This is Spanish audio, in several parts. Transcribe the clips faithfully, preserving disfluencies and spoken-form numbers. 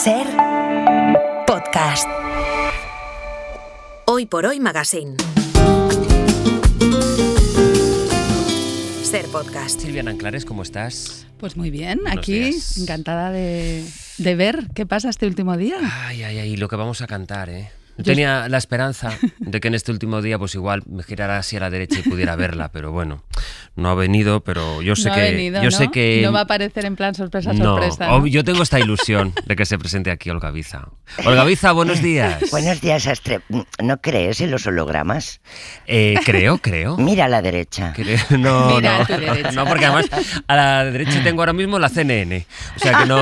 Ser Podcast. Hoy por Hoy Magazine. Ser Podcast. Silvia Nanclares, ¿cómo estás? Pues muy bien, Buenos aquí días. encantada de, de ver qué pasa este último día. Ay, ay, ay, lo que vamos a cantar, ¿eh? Yo Yo tenía la esperanza de que en este último día pues igual me girara así a la derecha y pudiera verla, pero bueno, no ha venido, pero yo sé no que... ha venido, yo ¿no? sé que No va a aparecer en plan sorpresa, no, sorpresa. oh, ¿no? yo tengo esta ilusión de que se presente aquí Olga Biza. Olga Biza, buenos días. Buenos días, Astre. ¿No crees en los hologramas? Eh, creo, creo. Mira a la derecha. Creo- No, Mira no, a tu derecha. no, porque además a la derecha tengo ahora mismo la C N N, o sea que no...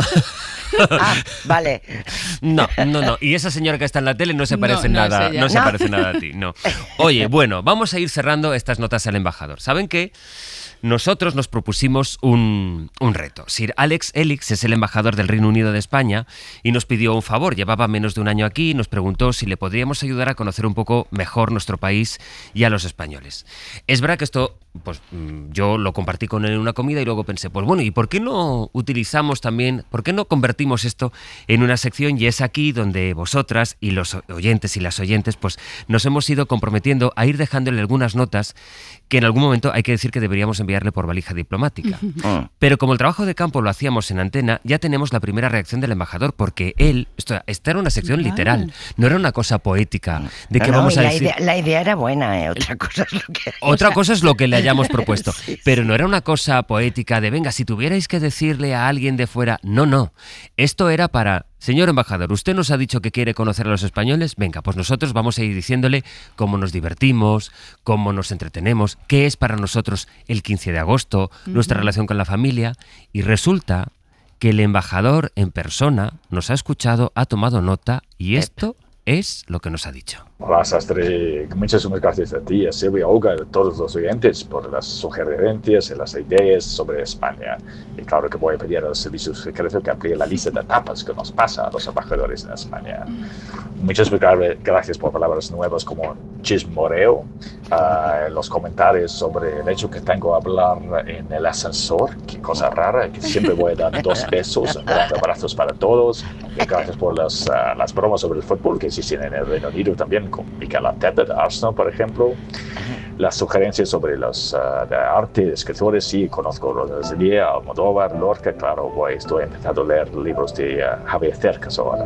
Ah, vale. No, no, no. Y esa señora que está en la tele no se parece No, no nada, es ella. no se No. parece nada a ti, no. Oye, bueno, vamos a ir cerrando estas notas al embajador. ¿Saben qué? Nosotros nos propusimos un, un reto. Sir Alex Elix es el embajador del Reino Unido de España y nos pidió un favor. Llevaba menos de un año aquí y nos preguntó si le podríamos ayudar a conocer un poco mejor nuestro país y a los españoles. Es verdad que esto, pues mm, yo lo compartí con él en una comida y luego pensé, pues bueno, ¿y por qué no utilizamos también, por qué no convertimos esto en una sección? Y es aquí donde vosotras y los oyentes y las oyentes, pues nos hemos ido comprometiendo a ir dejándole algunas notas que en algún momento hay que decir que deberíamos enviarle por valija diplomática. Mm. Pero como el trabajo de campo lo hacíamos en antena, ya tenemos la primera reacción del embajador, porque él, esto, esta era una sección Claro. literal, no era una cosa poética de que No, no, vamos y a la decir... idea, la idea era buena, ¿eh? Otra cosa es lo que... Otra cosa es lo que le hayamos propuesto, Sí, sí. pero no era una cosa poética de, venga, si tuvierais que decirle a alguien de fuera, no, no, esto era para, señor embajador, usted nos ha dicho que quiere conocer a los españoles, venga, pues nosotros vamos a ir diciéndole cómo nos divertimos, cómo nos entretenemos, qué es para nosotros el quince de agosto, nuestra relación con la familia, y resulta que el embajador en persona nos ha escuchado, ha tomado nota, y esto es lo que nos ha dicho. Hola, Sastre. Muchísimas gracias a ti, a Silvia, Olga, a todos los oyentes por las sugerencias y las ideas sobre España. Y claro que voy a pedir al servicio secreto que amplíe la lista de tapas que nos pasa a los embajadores en España. Muchas gracias por palabras nuevas como chismoreo, uh, los comentarios sobre el hecho que tengo a hablar en el ascensor, qué cosa rara, que siempre voy a dar dos besos, grandes abrazos para todos. Y gracias por las, uh, las bromas sobre el fútbol que existen en el Reino Unido también, con Mikel Arteta de Arsenal, por ejemplo. Las sugerencias sobre los uh, de arte, escritores, sí, conozco Rosalía, Almodóvar, Lorca, claro, voy, estoy empezando a leer libros de uh, Javier Cercas ahora.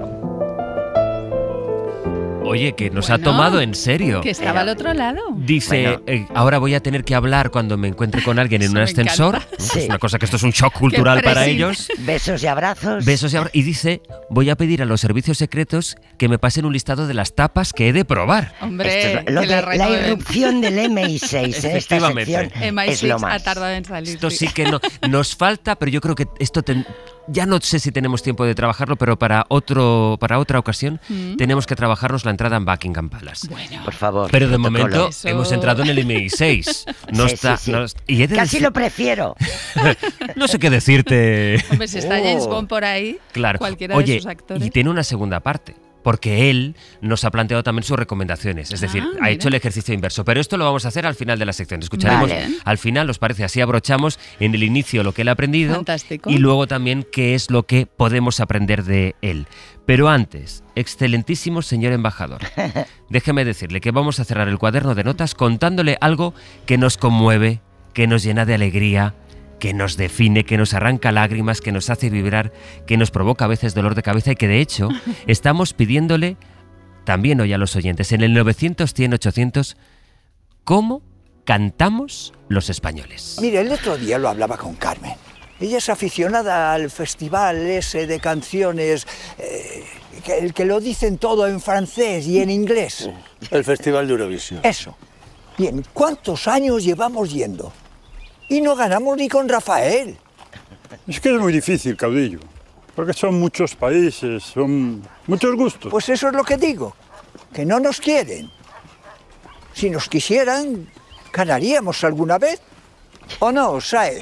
Oye, que nos Bueno, ha tomado en serio. Que estaba al otro lado. Dice, Bueno. eh, ahora voy a tener que hablar cuando me encuentre con alguien en Eso un me ascensor. encanta. ¿no? Sí. Es una cosa que esto es un shock cultural para presi- ellos. Besos y abrazos. Besos y abra- Y dice, voy a pedir a los servicios secretos que me pasen un listado de las tapas que he de probar. Hombre, Esto es lo que de la la renueven. irrupción del M I seis en esta Efectivamente. sección M I es seis lo ha más. tardado en salir. Esto sí que no, nos falta, pero yo creo que esto ten- ya no sé si tenemos tiempo de trabajarlo, pero para otro para otra ocasión tenemos que trabajarnos la entrada en Buckingham Palace. Bueno, Por favor. Pero de protocolo. momento Eso- hemos entrado en el M I seis. No Sí, está, sí, sí. no est- y he de Casi decir- lo prefiero. no sé qué decirte. hombre, si está Oh. James Bond por ahí, Claro. cualquiera Oye, de sus actores. y tiene una segunda parte. Porque él nos ha planteado también sus recomendaciones. Es decir, Ah, ha mira. hecho el ejercicio inverso. Pero esto lo vamos a hacer al final de la sección. Escucharemos Vale. al final, ¿os parece? Así abrochamos en el inicio lo que él ha aprendido. Fantástico. Y luego también qué es lo que podemos aprender de él. Pero antes, excelentísimo señor embajador, déjeme decirle que vamos a cerrar el cuaderno de notas contándole algo que nos conmueve, que nos llena de alegría, que nos define, que nos arranca lágrimas, que nos hace vibrar, que nos provoca a veces dolor de cabeza y que de hecho estamos pidiéndole también hoy a los oyentes en el novecientos, cien, ochocientos cómo cantamos los españoles. Mire, el otro día lo hablaba con Carmen. Ella es aficionada al festival ese de canciones, eh, que, el que lo dicen todo en francés y en inglés. El Festival de Eurovisión. Eso. Bien, ¿cuántos años llevamos yendo? Y no ganamos ni con Rafael. Es que es muy difícil, caudillo, porque son muchos países, son muchos gustos. Pues eso es lo que digo, que no nos quieren. Si nos quisieran, ganaríamos alguna vez. ¿O no, Saez?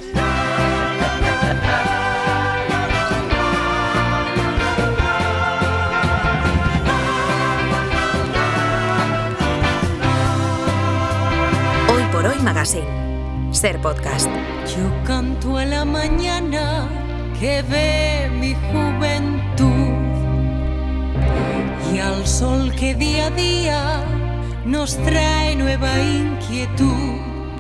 Hoy por Hoy Magazine. Ser Podcast. Yo canto a la mañana que ve mi juventud sol que día a día nos trae nueva inquietud.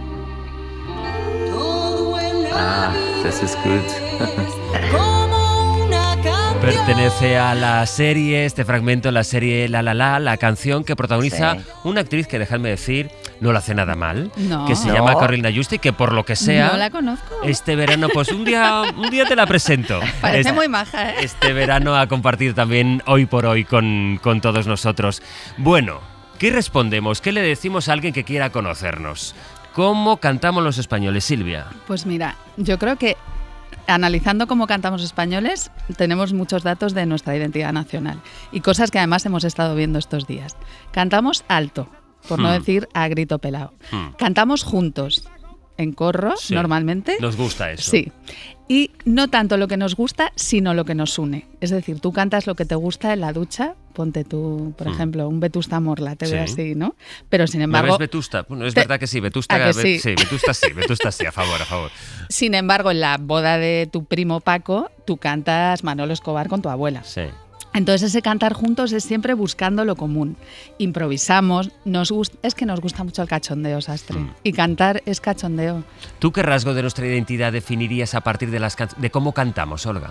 Todo en la Ah, this is good. como una canción. Pertenece a la serie, este fragmento, la serie La La La, la canción que protagoniza Sí. una actriz que, dejadme decir, no lo hace nada mal, No. que se No. llama Carolina Justi, que por lo que sea, No la conozco. este verano, pues un día, un día te la presento. Parece Este- muy maja, ¿eh? Este verano a compartir también hoy por hoy con, con todos nosotros. Bueno, ¿qué respondemos? ¿Qué le decimos a alguien que quiera conocernos? ¿Cómo cantamos los españoles, Silvia? Pues mira, yo creo que analizando cómo cantamos españoles, tenemos muchos datos de nuestra identidad nacional y cosas que además hemos estado viendo estos días. Cantamos alto, por no Hmm. decir a grito pelado. Hmm. Cantamos juntos, en corro, Sí. normalmente. Nos gusta eso. Sí. Y no tanto lo que nos gusta, sino lo que nos une. Es decir, tú cantas lo que te gusta en la ducha, ponte tú, por Hmm. ejemplo, un Vetusta Morla, te veo Sí. así, ¿no? Pero sin ¿Me embargo, ves Vetusta? Bueno, es te- verdad que sí, Vetusta, ¿A que Ve- sí? Vetusta sí, Vetusta sí, a favor, a favor. sin embargo, en la boda de tu primo Paco, tú cantas Manolo Escobar con tu abuela. Sí. Entonces ese cantar juntos es siempre buscando lo común. Improvisamos, nos gust- es que nos gusta mucho el cachondeo, Sastre. Mm. Y cantar es cachondeo. ¿Tú qué rasgo de nuestra identidad definirías a partir de, las can- de cómo cantamos, Olga?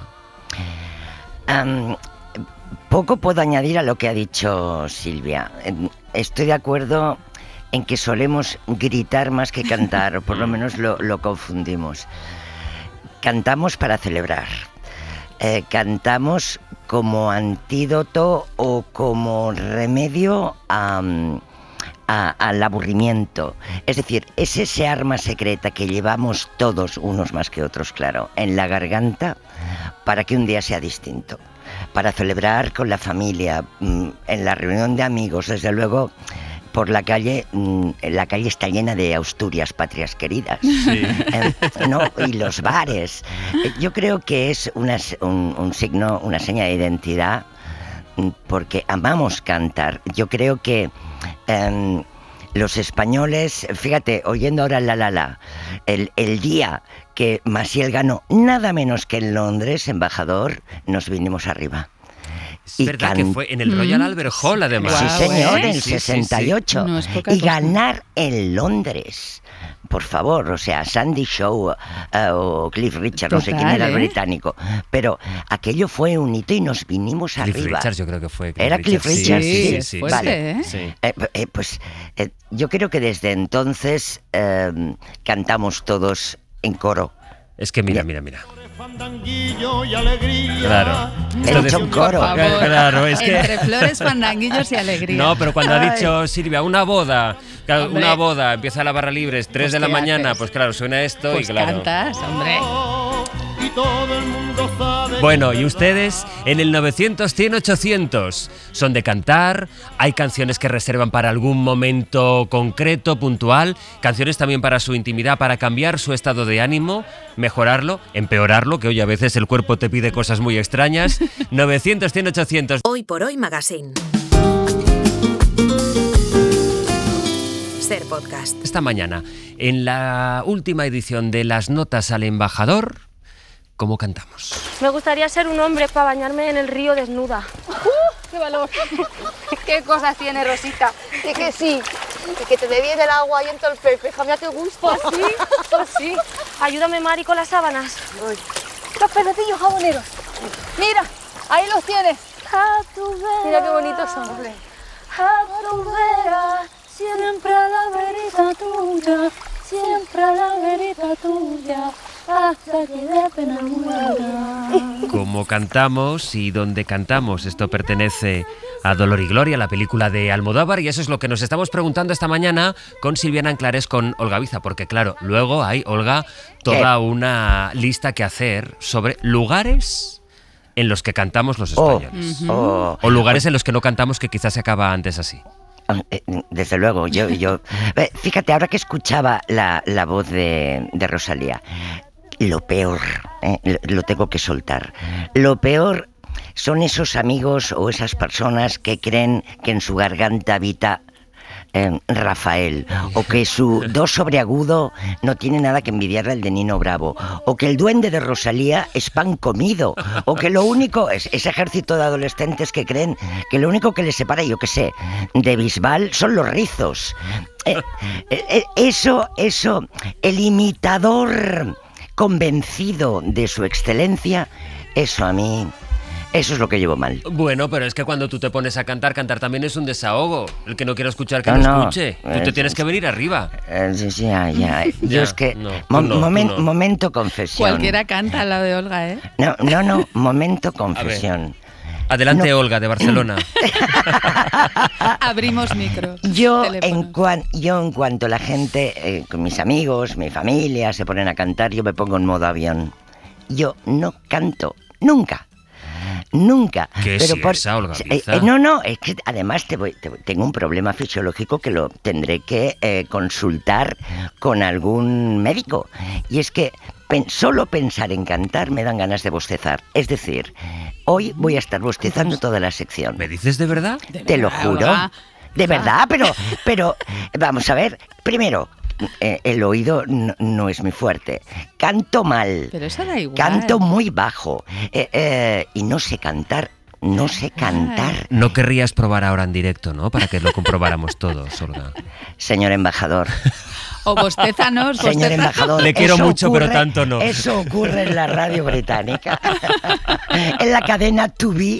Am, poco puedo añadir a lo que ha dicho Silvia. Em, Estoy de acuerdo en que solemos gritar más que cantar, o por lo menos lo, lo confundimos. Cantamos para celebrar. Eh, cantamos como antídoto o como remedio a, a- al aburrimiento. Es decir, es ese arma secreta que llevamos todos, unos más que otros, claro, en la garganta para que un día sea distinto. Para celebrar con la familia, mm, en la reunión de amigos, desde luego. Por la calle, mm, la calle está llena de Asturias, patrias queridas. Sí. Eh, no, y los bares. Eh, Yo creo que es una s- un, un signo, una seña de identidad, mm, porque amamos cantar. Yo creo que em, los españoles, fíjate, oyendo ahora La La La, el, el día que Maciel ganó nada menos que en Londres, embajador, nos vinimos arriba. Es Y verdad can- que fue en el Royal Mm. Albert Hall, además. Sí, Guau, señor, ¿eh? en Sí, sí, sí. sesenta y ocho. No es poca y cosa. ganar en Londres. Por favor, o sea, Sandy Shaw eh, o Cliff Richard, no sé quién Total, era el ¿eh? británico. Pero aquello fue un hito y nos vinimos Cliff arriba. Richards, yo creo que fue. Era Cliff Sí, Richards, sí, sí, sí, fuerte, sí. ¿eh? Sí. Eh, eh, pues eh, yo creo que desde entonces eh, cantamos todos en coro. Es que mira, mira, mira. Fandanguillo y alegría. Claro. He Esto dicho de- en coro. Por favor. Claro, es que... Entre flores, fandanguillos y alegría. No, pero cuando ha dicho Silvia, una boda, claro, Hombre. una boda, empieza la barra libre, tres Pues, de la ¿qué mañana, haces? pues claro, suena esto Pues y claro. cantas, hombre. Y todo el mundo sabe. Bueno, y ustedes en el novecientos, cien, ochocientos son de cantar, hay canciones que reservan para algún momento concreto, puntual, canciones también para su intimidad, para cambiar su estado de ánimo, mejorarlo, empeorarlo, que hoy a veces el cuerpo te pide cosas muy extrañas. novecientos, cien, ochocientos. Hoy por hoy Magazine. Ser podcast. Esta mañana, en la última edición de Las Notas al Embajador, ¿cómo cantamos? Me gustaría ser un hombre para bañarme en el río desnuda. ¡Uh! ¡Qué valor! ¡Qué cosas tiene Rosita! Y que sí, y que te dé bien el agua y en todo el pez. Mira qué gusto. Pues sí, pues sí. Ayúdame, Mari, con las sábanas. Uy. Los pececillos jaboneros. Mira, ahí los tienes. A tu vera, Mira qué bonitos son. a tu vera, siempre a la verita tuya, siempre a la verita tuya, hasta que de pena muera. ¿Cómo cantamos y dónde cantamos? Esto pertenece a Dolor y Gloria, la película de Almodóvar, y eso es lo que nos estamos preguntando esta mañana con Silviana Anclares, con Olga Biza, porque claro, luego hay, Olga, toda una lista que hacer sobre lugares en los que cantamos los Oh, españoles. oh. O lugares en los que no cantamos, que quizás se acaba antes así. Eh, Desde luego, yo, yo eh, fíjate, ahora que escuchaba la, la voz de, de Rosalía, lo peor, eh, lo, lo tengo que soltar, lo peor son esos amigos o esas personas que creen que en su garganta habita eh, Rafael, o que su do sobreagudo no tiene nada que envidiarle al de Nino Bravo, o que el duende de Rosalía es pan comido, o que lo único es ese ejército de adolescentes que creen que lo único que les separa, yo qué sé, de Bisbal son los rizos. Eh, eh, eso, eso, el imitador convencido de su excelencia, eso a mí... Eso es lo que llevo mal. Bueno, pero es que cuando tú te pones a cantar, cantar también es un desahogo. El que no quiera escuchar, que no, no, no escuche. Tú te eh, tienes que venir arriba. Eh, sí, sí, ya, ya. Yo ya, es que... no, mo- no, momen- no. Momento confesión. Cualquiera canta al lado de Olga, ¿eh? No, no, no, momento confesión. Adelante, No. Olga, de Barcelona. Abrimos micros. Yo teléfonos. en, cuan- yo en cuanto la gente, eh, con mis amigos, mi familia, se ponen a cantar, yo me pongo en modo avión. Yo no canto, nunca. Nunca. ¿Qué Pero es por- esa, Olga eh, Biza? eh, no, no, es que además te voy, te voy- tengo un problema fisiológico que lo tendré que eh, consultar con algún médico. Y es que pen- solo pensar en cantar me dan ganas de bostezar. Es decir, hoy voy a estar bostezando toda la sección. ¿Me dices de verdad? Te lo verdad, juro. Olga. De verdad, pero, pero vamos a ver. Primero, eh, el oído no, no es muy fuerte. Canto mal. Pero eso da igual. Canto muy bajo. Eh, eh, y no sé cantar. No sé cantar. No querrías probar ahora en directo, ¿no? Para que lo comprobáramos todos, Olga. Señor embajador. O bostézanos, Señor bosteza. embajador. Le quiero eso mucho, pero tanto no. Eso ocurre en la radio británica. En la cadena To Be.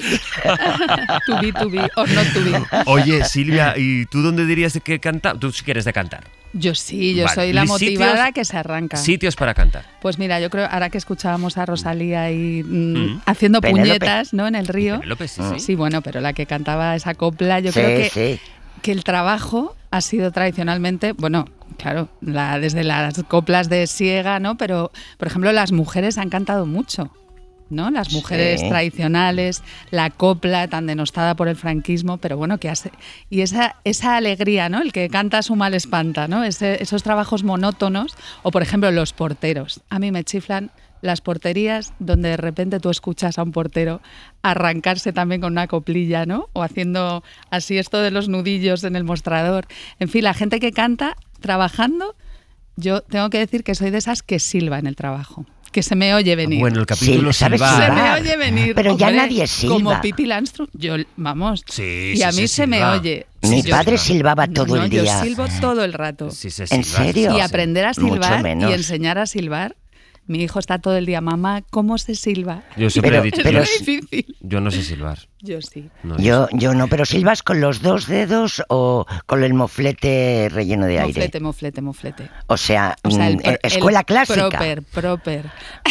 To be, to be, or not to be. Oye, Silvia, ¿y tú dónde dirías que cantar? Tú sí quieres de cantar. Yo sí, yo Vale. soy la Sitios- motivada que se arranca. Sitios para cantar. Pues mira, yo creo, ahora que escuchábamos a Rosalía ahí mm, Mm. haciendo Penélope. puñetas, ¿no? En el río. Penélope, sí, sí. Sí, bueno, pero la que cantaba esa copla, yo Sí, creo que, sí. que el trabajo ha sido tradicionalmente, bueno, claro, la, desde las coplas de Siega, ¿no? Pero, por ejemplo, las mujeres han cantado mucho, ¿no? Las mujeres Sí. tradicionales, la copla tan denostada por el franquismo, pero bueno, que hace... Y esa, esa alegría, ¿no? El que canta su mal espanta, ¿no? Ese- esos trabajos monótonos, o por ejemplo, los porteros. A mí me chiflan las porterías donde de repente tú escuchas a un portero arrancarse también con una coplilla, ¿no? O haciendo así esto de los nudillos en el mostrador. En fin, la gente que canta trabajando, yo tengo que decir que soy de esas que silba en el trabajo, que se me oye venir. Bueno, el capítulo Sí, ¿sabes silbar. Se me silbar? oye venir. Pero ya hombre, nadie silba. Como Pippi Landström, yo, vamos. Sí, y sí a mí se se me silba. oye. Mi Sí, yo- padre silbaba todo no, el yo día. silbo todo el rato. Sí, se ¿En silba. serio? Y aprender a Mucho silbar menos. y enseñar a silbar. Mi hijo está todo el día, mamá, ¿cómo se silba? Yo siempre Pero- he dicho, pero yo, es muy difícil. yo no sé silbar. Yo sí. No, Yo, yo no, pero silbas con los dos dedos o con el moflete relleno de aire. Moflete, moflete, moflete. O sea, O sea, el, mm, el- escuela el clásica. Proper, proper.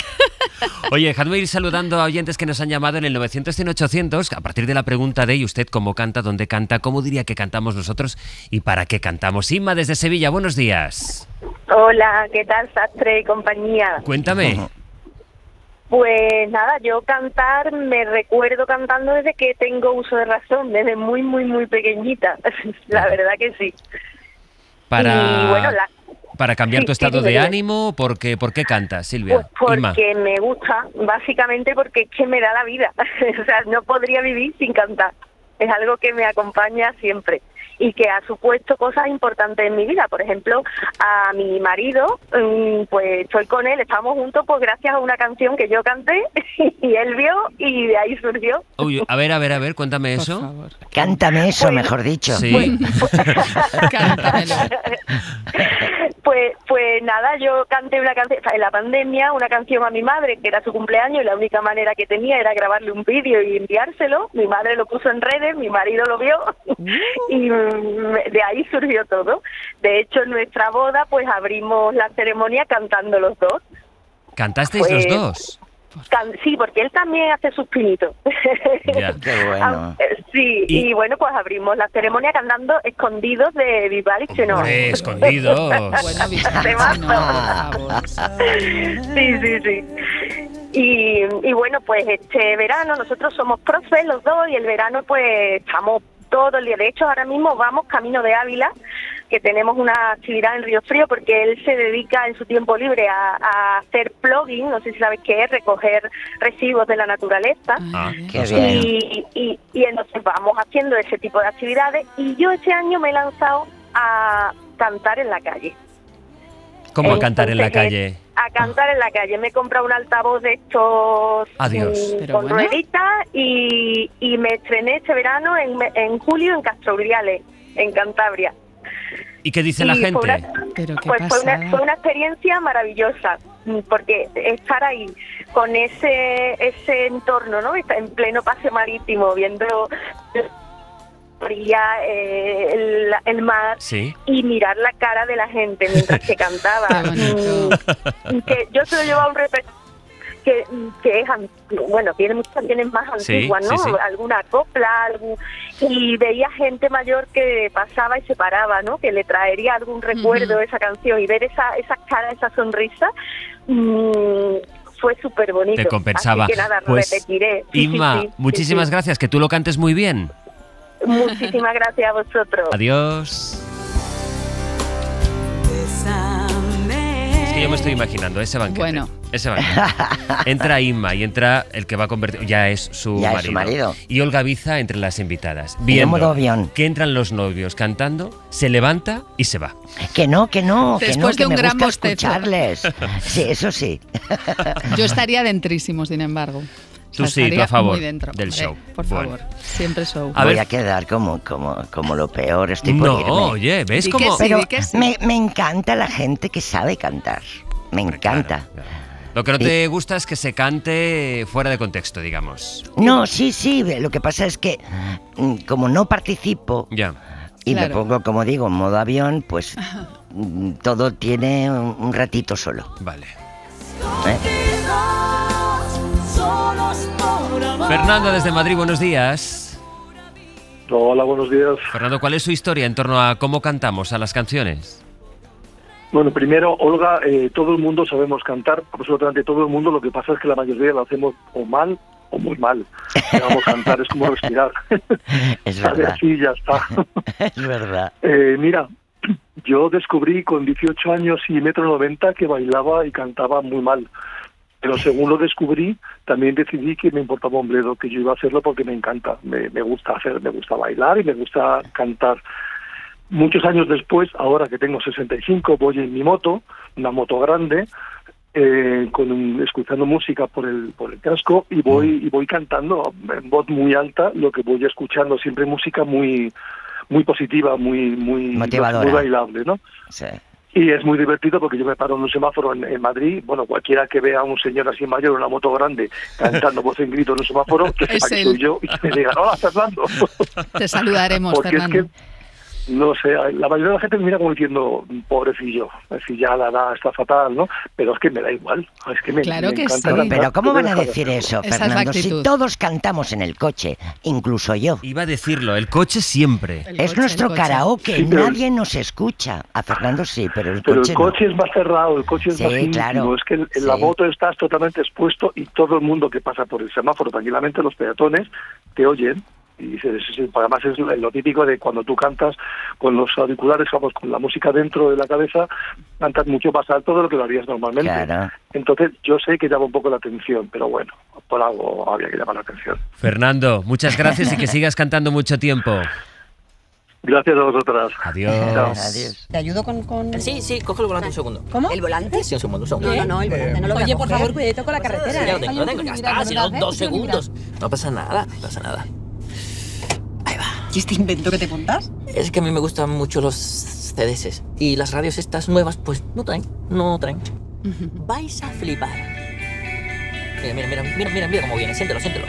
Oye, dejadme ir saludando a oyentes que nos han llamado en el novecientos cien ochocientos, a partir de la pregunta de ¿y usted cómo canta, dónde canta, cómo diría que cantamos nosotros y para qué cantamos? Inma desde Sevilla, buenos días. Hola, ¿qué tal, Sastre y compañía? Cuéntame. Pues nada, yo cantar, me recuerdo cantando desde que tengo uso de razón, desde muy, muy, muy pequeñita. La verdad que sí. Para, Y bueno, la- para cambiar Sí, tu sí, estado dime, de dime. ánimo, ¿por qué, ¿por qué cantas, Silvia? Pues Inma. porque me gusta, básicamente porque es que me da la vida. O sea, no podría vivir sin cantar. Es algo que me acompaña siempre y que ha supuesto cosas importantes en mi vida. Por ejemplo, a mi marido, mm, pues estoy con él, estamos juntos pues gracias a una canción que yo canté y él vio y de ahí surgió. Uy, a ver, a ver, a ver, cuéntame Por eso. favor. Cántame eso, Pues- mejor dicho. Sí. Cántamelo. Pues, pues nada, yo canté una canción en la pandemia, una canción a mi madre, que era su cumpleaños, y la única manera que tenía era grabarle un vídeo y enviárselo. Mi madre lo puso en redes, mi marido lo vio y mm, de ahí surgió todo. De hecho, en nuestra boda, pues abrimos la ceremonia cantando los dos. ¿Cantasteis Pues- los dos? Can- sí, porque él también hace sus pinitos. Ya. Qué bueno. Eh, Sí, Y- y, bueno, pues abrimos la ceremonia cantando Escondidos de Vivaldi Chenoa. Hombre, escondidos. Bueno, Vicente, no, por favor. Sí, sí, sí. Y, y bueno, pues este verano nosotros somos profes los dos y el verano pues estamos todo el día. De hecho, ahora mismo vamos camino de Ávila, que tenemos una actividad en Río Frío porque él se dedica en su tiempo libre a, a hacer plugging, no sé si sabes qué es, recoger residuos de la naturaleza. Ah, Qué bien. Y, y, y entonces vamos haciendo ese tipo de actividades y yo este año me he lanzado a cantar en la calle. ¿Cómo a cantar en la Entonces, calle? A cantar en la calle. Me he comprado un altavoz de estos Adiós. mm, Pero con bueno. rueditas y, y me estrené este verano en, en julio en Castro Urdiales, en Cantabria. ¿Y qué dice la Y fue gente? una- Pero qué Pues fue una, pasada. fue una experiencia maravillosa, mm, porque estar ahí con ese ese entorno, ¿no? Estar en pleno paseo marítimo, viendo eh, el, el mar Sí. y mirar la cara de la gente mientras que cantaba. Qué bonito. Mm, que yo se lo llevaba un repertorio que, que es, an- bueno, tiene muchas canciones más Sí, antiguas, ¿no? sí, sí. Alguna copla, algún, y veía gente mayor que pasaba y se paraba, ¿no? Que le traería algún recuerdo de esa canción y ver esa, esa cara, esa sonrisa, mmm, fue súper bonito. Te compensaba. Así que nada, Pues, repetiré. Sí, Inma, sí, sí, muchísimas sí, sí. gracias, que tú lo cantes muy bien. Muchísimas gracias a vosotros. Adiós. Es que yo me estoy imaginando ese banquete. Bueno. Ese banquete. Entra Inma y entra el que va a convertir, ya es su, Ya es marido. su marido. Y Olga Biza entre las invitadas. En Viendo modo avión. que entran los novios cantando, se levanta y se va. Que no, que no, que no, Después que de un me gran gusta bostezo. escucharles. Sí, eso sí. Yo estaría dentrísimo, sin embargo. O Tú sea, sí, tú estaría a favor muy dentro. del Hombre, show. Por Bueno. favor, siempre show. A Voy ver. a quedar como, como, como lo peor, estoy por No, irme. oye, ¿ves Di cómo? que sí, Pero di que sí. me, me encanta la gente que sabe cantar. Me encanta. Claro, claro. Lo que no te gusta es que se cante fuera de contexto, digamos. No, sí, sí, lo que pasa es que mm, como no participo Ya. y me Claro. pongo, como digo, en modo avión, pues mm, todo tiene un, un ratito solo. Vale. ¿eh? Fernando desde Madrid, buenos días. Hola, buenos días. Fernando, ¿cuál es su historia en torno a cómo cantamos a las canciones? Bueno, primero, Olga, eh, todo el mundo sabemos cantar, absolutamente todo el mundo, lo que pasa es que la mayoría lo hacemos o mal o muy mal. Digamos, cantar es como respirar. Es Sale verdad. así y ya está. Es verdad. Eh, mira, yo descubrí con dieciocho años y metro noventa que bailaba y cantaba muy mal. Pero según lo descubrí, también decidí que me importaba un bledo, que yo iba a hacerlo porque me encanta. Me, me gusta hacer, me gusta bailar y me gusta cantar. Muchos años después, ahora que tengo sesenta y cinco, voy en mi moto, una moto grande, eh, con un- escuchando música por el por el casco y voy y voy cantando en voz muy alta lo que voy escuchando, siempre música muy muy positiva, muy muy Motivadora. muy bailable, ¿no? Sí. Y es muy divertido porque yo me paro en un semáforo en, en Madrid, bueno, cualquiera que vea a un señor así mayor en una moto grande cantando voz en grito en un semáforo, que Es sepa que él. soy yo y que me diga, hola, Fernando. Te saludaremos, Porque Fernando. es que, no sé, la mayoría de la gente me mira como diciendo, pobrecillo, es decir, ya la edad está fatal, ¿no? Pero es que me da igual, es que me, Claro me que encanta sí. cantar. Pero ¿cómo van a Deja de decir hacerlo. eso, Esa es la Fernando? Si actitud. todos cantamos en el coche, incluso yo. Iba a decirlo, el coche siempre. El Es coche, nuestro el coche. karaoke, Sí, pero- nadie nos escucha. A Fernando sí, pero el Pero coche el coche es más cerrado, el coche es Sí, más íntimo, claro. es que en, en la Sí. moto estás totalmente expuesto y todo el mundo que pasa por el semáforo tranquilamente, los peatones, te oyen. Y dices, sí, sí, además es lo típico de cuando tú cantas con los auriculares, vamos, con la música dentro de la cabeza, cantas mucho más alto de lo que lo harías normalmente. Claro. Entonces yo sé que llama un poco la atención, pero bueno, por algo había que llamar la atención. Fernando, muchas gracias y que sigas cantando mucho tiempo. Gracias a vosotras. Adiós. Adiós. ¿Te ayudo con, con...? Sí, sí, coge el volante un segundo. ¿Cómo? ¿El volante? Sí, un segundo, un segundo. No, no, no, el volante no lo voy a Oye, por ¿eh? favor, coger. cuidadito con la carretera. Sí, ya lo ¿eh? tengo, lo tengo, ya está. Si no, dos segundos. No pasa nada, no pasa nada. Ahí va. ¿Y este invento que te montas? Es que a mí me gustan mucho los C D S. Y las radios estas nuevas, pues no traen, no traen. Vais a flipar. Mira, mira, mira, mira, mira, mira cómo viene. Siéntelo, siéntelo.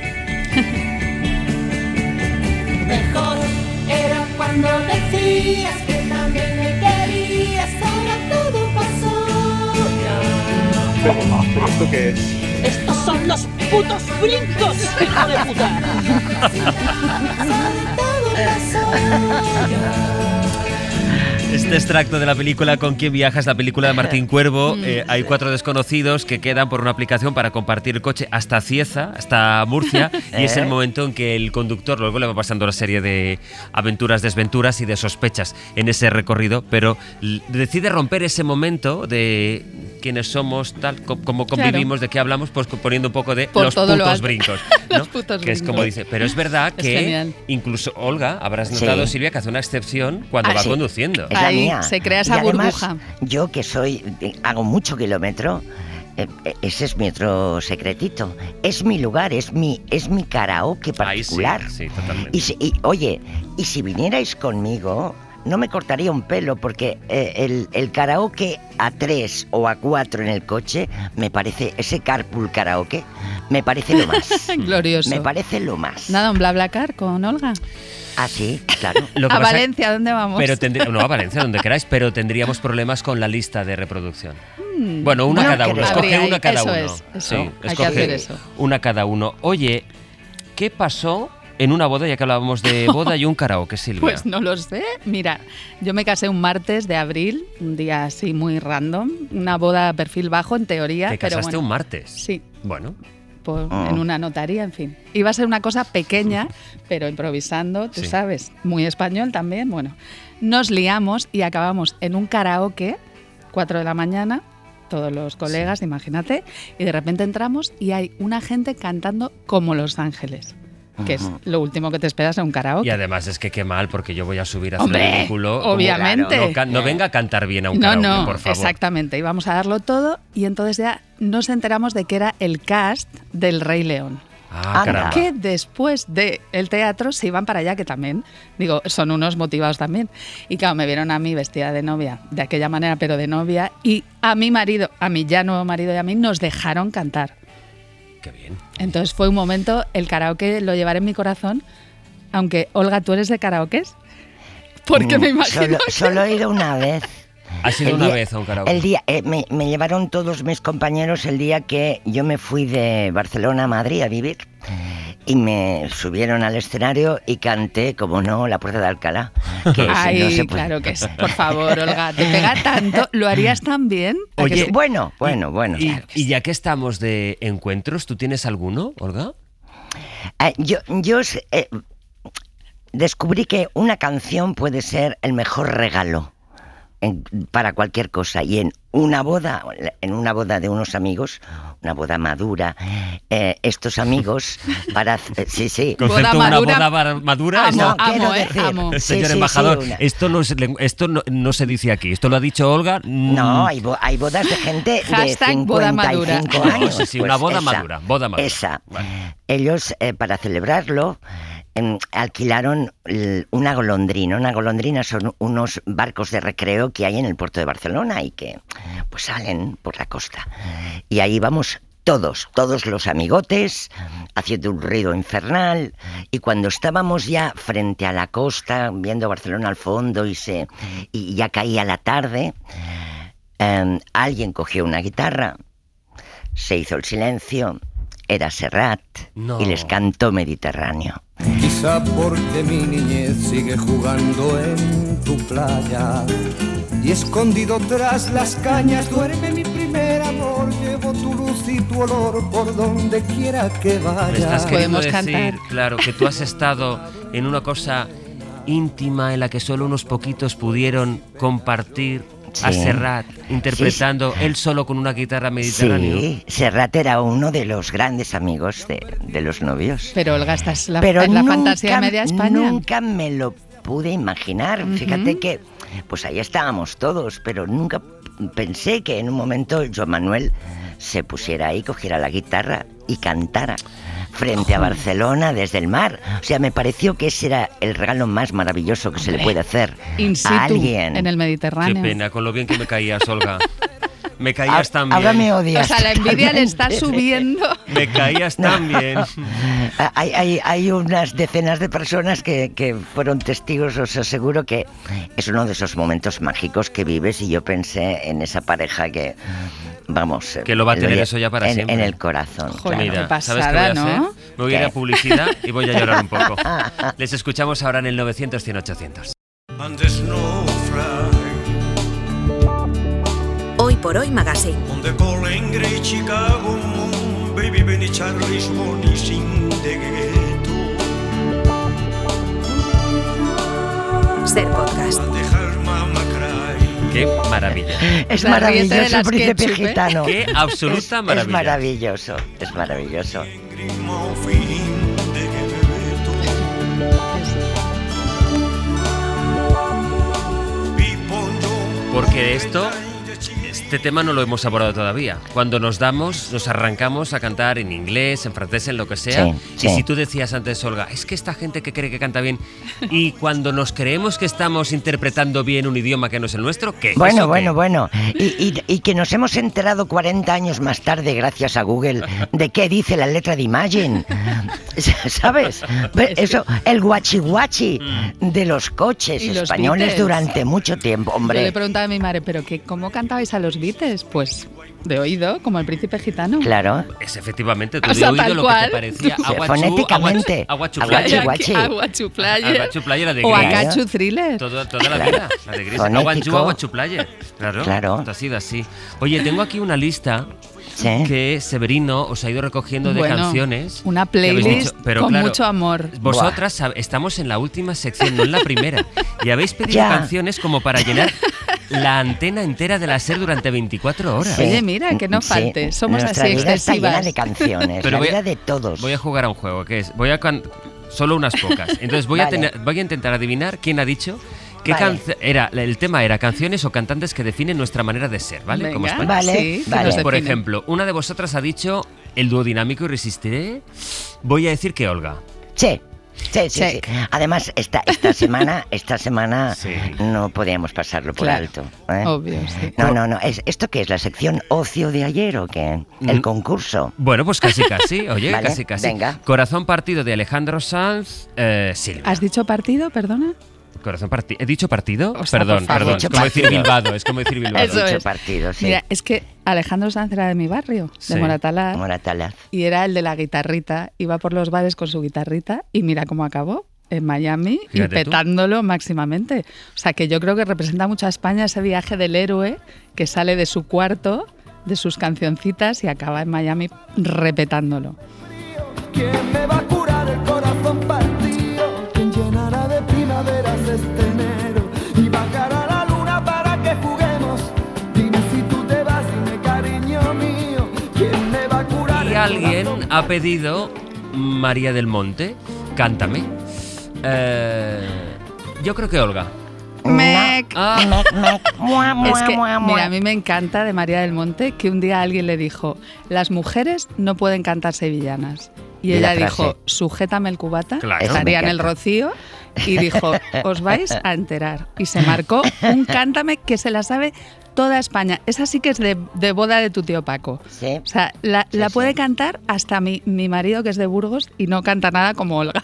Mejor era cuando decías que también me querías, ahora todo pasó. Pero, ¿pero esto qué es? ¡Estos son los putos brincos, hijo de puta! Todo pasó. Este extracto de la película Con quién viajas, la película de Martín Cuervo, eh, hay cuatro desconocidos que quedan por una aplicación para compartir el coche hasta Cieza, hasta Murcia, y es el momento en que el conductor, luego le va pasando una serie de aventuras, desventuras y de sospechas en ese recorrido, pero l- decide romper ese momento de quiénes somos, tal, co- cómo convivimos, de qué hablamos, pues poniendo un poco de Por los todo lo putos alto. brincos, ¿no? Los putos que es como brincos. dice. Pero es verdad Es que genial. incluso Olga, habrás notado, Sí. Silvia, que hace una excepción cuando Ah, va sí. conduciendo. Es la Ahí mía. se crea esa Y además, burbuja. yo que soy, eh, hago mucho kilómetro, eh, eh, ese es mi otro secretito. Es mi lugar, es mi, es mi karaoke Ahí sí, particular. sí, totalmente. Y, si- y, oye, y si vinierais conmigo, no me cortaría un pelo, porque eh, el, el karaoke a tres o a cuatro en el coche, me parece, ese carpool karaoke, me parece lo más. Glorioso. Me parece lo más. Nada, un BlaBlaCar con Olga. Ah, sí, claro. Lo que A pasa- Valencia, ¿dónde vamos? Pero tendrí- no, a Valencia, donde queráis, pero tendríamos problemas con la lista de reproducción. Mm, Bueno, una no cada creo. uno, escoge Habría ahí- una cada eso uno. es, eso. Sí, Hay que escoge hacer eso. una cada uno. Oye, ¿qué pasó en una boda, ya que hablábamos de boda y un karaoke, Silvia? Pues no lo sé. Mira, yo me casé un martes de abril, un día así muy random, una boda a perfil bajo en teoría, Te pero casaste bueno, un martes. Sí. Bueno. por- Ah. en una notaría, en fin. Iba a ser una cosa pequeña, pero improvisando, tú Sí. sabes, muy español también. Bueno, nos liamos y acabamos en un karaoke, cuatro de la mañana, todos los colegas, imagínate, y de repente entramos y hay una gente cantando como Los Ángeles, que es Ujú. lo último que te esperas en un karaoke. Y además es que qué mal, porque yo voy a subir a hacer Hombre, el ridículo. como- obviamente. No, can- no venga a cantar bien a un No, karaoke, no, por favor. exactamente. Íbamos a darlo todo y entonces ya nos enteramos de que era el cast del Rey León. Ah, caramba. Que después del teatro se iban para allá, que también, digo, son unos motivados también. Y claro, me vieron a mí vestida de novia, de aquella manera, pero de novia, y a mi marido, a mi ya nuevo marido y a mí, nos dejaron cantar. Qué bien. Entonces fue un momento, el karaoke lo llevaré en mi corazón, aunque, Olga, ¿tú eres de karaokes? Porque Mm, me imagino Solo, que solo he ido una vez. ¿Has ido El una día- vez a un karaoke? El día, eh, me, me llevaron todos mis compañeros el día que yo me fui de Barcelona a Madrid a vivir y me subieron al escenario y canté, como no, La Puerta de Alcalá. Que ese Ay, no se puede. claro que sí. Por favor, Olga, te pega tanto. ¿Lo harías tan bien? ¿A que Oye, sí? Bueno, bueno, bueno. Y, y ya que estamos de encuentros, ¿tú tienes alguno, Olga? Ah, yo yo eh, descubrí que una canción puede ser el mejor regalo en- para cualquier cosa. Y en una boda, en una boda de unos amigos, una boda madura, eh, estos amigos, para... eh, sí, sí. Concepto una boda bar- madura. Amo, esto- No, amo, quiero eh, decir- amo. Sí, Señor sí, embajador, sí, una- esto, no, es len- esto no, no se dice aquí. Esto lo ha dicho Olga. mm, No, hay, bo- hay bodas de gente de Hashtag boda madura. cincuenta y cinco No, años. sí, sí, pues una boda esa, madura, boda madura. Esa. Vale. Ellos, eh, para celebrarlo, em, alquilaron l- una golondrina. Una golondrina son unos barcos de recreo que hay en el puerto de Barcelona y que pues salen por la costa. Y ahí vamos todos, todos los amigotes, haciendo un ruido infernal. Y cuando estábamos ya frente a la costa, viendo Barcelona al fondo y, se, y ya caía la tarde, em, alguien cogió una guitarra, se hizo el silencio, era Serrat, No. y les cantó Mediterráneo. Quizá porque mi niñez sigue jugando en tu playa y escondido tras las cañas duerme mi primer amor. Llevo tu luz y tu olor por donde quiera que vaya. Me estás queriendo Podemos decir, cantar. claro, que tú has estado en una cosa íntima en la que solo unos poquitos pudieron compartir a Sí. Serrat interpretando él solo con una guitarra mediterránea. Sí, Serrat era uno de los grandes amigos de, de los novios. Pero, Olga, esta es la, Pero es la nunca, fantasía de media España. nunca me lo pude imaginar. Ujú. Fíjate que, pues ahí estábamos todos, pero nunca pensé que en un momento Joan Manuel se pusiera ahí, cogiera la guitarra y cantara frente a Barcelona desde el mar. O sea, me pareció que ese era el regalo más maravilloso que se le puede hacer In situ, a alguien. en el Qué Mediterráneo. pena, con lo bien que me caías, Olga. Me caías Ah, tan bien. ahora me O odias. sea, la envidia le está totalmente. subiendo. Me caías tan bien. Hay, hay, hay unas decenas de personas que, que fueron testigos, os aseguro que es uno de esos momentos mágicos que vives y yo pensé en esa pareja que, vamos... Que lo va a lo tener lle- eso ya para en, siempre. En el corazón. Joder, claro. qué ¿sabes qué voy a pasada, hacer? ¿no? Me voy a ir a ¿Qué? publicidad y voy a llorar un poco. Les escuchamos ahora en el novecientos, cien, ochocientos. And the snow fly Hoy por Hoy Magazine. on the Golden Grey Chicago moon, baby Benny Charlie's money in the ghetto. Ser podcast. And the her mama cry. Qué maravilla. Es La rieta de maravilloso el las príncipe ketchup, ¿eh? gitano. Qué absoluta Es maravilla. maravilloso, es maravilloso. Porque esto, este tema no lo hemos abordado todavía. Cuando nos damos, nos arrancamos a cantar en inglés, en francés, en lo que sea. Sí, y sí. si tú decías antes, Olga, es que esta gente que cree que canta bien, y cuando nos creemos que estamos interpretando bien un idioma que no es el nuestro, ¿qué? Bueno, ¿Eso bueno, qué? bueno. Y, y- y que nos hemos enterado cuarenta años más tarde, gracias a Google, de qué dice la letra de Imagine. ¿Sabes? Eso, el guachi guachi de los coches Y los españoles Beatles. durante mucho tiempo, Yo le hombre. preguntaba a mi madre, ¿pero qué, cómo cantabais a los Beatles? Pues de oído, como el príncipe gitano. Claro. Es efectivamente, tú O de sea, oído tal lo que cual. te parecía. Sí, Aguachú, fonéticamente. Aguachú, Aguachi, Aguachú, guachi. Aguachu Player. Aguachú Player, de O Gris. Acachu Thriller. Todo- toda la Claro. vida, la de Gris. Fonético. Aguachú, Aguachú Player. Claro, Claro. esto ha sido así. Oye, tengo aquí una lista Sí. que Severino os ha ido recogiendo de Bueno, canciones. una que habéis playlist dicho, pero con claro, mucho amor. Vosotras sab- estamos en la última sección, no en la primera. Y habéis pedido Ya. canciones como para llenar la antena entera de la SER durante veinticuatro horas. Sí. Oye, mira, que no Sí. falte. Somos Nuestra así vida está llena excesivas. de canciones, Pero la voy a- vida de todos. Voy a jugar a un juego, que es, voy a can- solo unas pocas. Entonces voy, a Vale. tener- voy a intentar adivinar quién ha dicho qué Vale. canción era. El tema era canciones o cantantes que definen nuestra manera de ser, ¿vale? Como Venga, españoles. Vale, sí, que vale. nos Por definen. ejemplo, una de vosotras ha dicho el dúo dinámico Irresistiré. Voy a decir que Olga. Sí. Sí, sí, sí. Check. Además, esta, esta semana, esta semana Sí. no podíamos pasarlo por Claro. alto. ¿eh? Obvio, sí. No, no, no. ¿Es, ¿Esto qué es? ¿La sección ocio de ayer o qué? Mm. ¿El concurso? Bueno, pues casi casi, oye, Vale, casi casi. venga. Corazón partido de Alejandro Sanz, eh, Silvia. ¿Has dicho partido, perdona? Corazón partido. ¿He dicho partido? O sea, perdón, por favor. perdón. Dicho Es como decir partido. Bilbado, es como decir Bilbado. Eso Dicho es. partido, sí. Mira, es que Alejandro Sanz era de mi barrio, Sí. de Moratalaz, Moratalaz. y era el de la guitarrita. Iba por los bares con su guitarrita y mira cómo acabó. En Miami y Fíjate tú. petándolo máximamente. O sea que yo creo que representa mucho a España ese viaje del héroe que sale de su cuarto, de sus cancioncitas y acaba en Miami repetándolo. ¿Quién me va a curar el corazón partido? ¿Quién llenará de primaveras este enero? Y bajará la luna para que juguemos. Dime si tú te vas, dime cariño mío. ¿Quién me va a curar Y el alguien corazón ha pedido María del Monte, cántame. Eh, yo creo que Olga. Mec. Ah, Mec, mec, mua, mua, Es que, mua, mua. mira, a mí me encanta de María del Monte que un día alguien le dijo, las mujeres no pueden cantar sevillanas. Y Y ella la frase. dijo, sujétame el cubata, Claro. estaría en Me el encanta. Rocío, y dijo, os vais a enterar. Y se marcó un cántame que se la sabe toda España. Esa sí que es de, de boda de tu tío Paco. Sí. O sea, la, Sí, la sí. puede cantar hasta mi, mi marido, que es de Burgos, y no canta nada como Olga.